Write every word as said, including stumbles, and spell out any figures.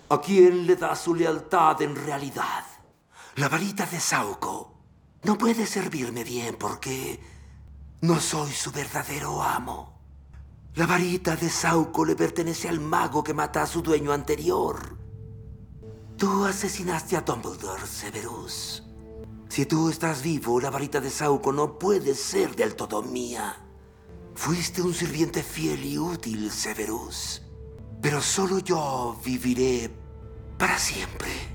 ¿A quién le da su lealtad en realidad? La varita de Sauco no puede servirme bien porque no soy su verdadero amo. La varita de Sauco le pertenece al mago que mata a su dueño anterior. Tú asesinaste a Dumbledore, Severus. Si tú estás vivo, la varita de Sauco no puede ser del todo mía. Fuiste un sirviente fiel y útil, Severus. Pero solo yo viviré para siempre.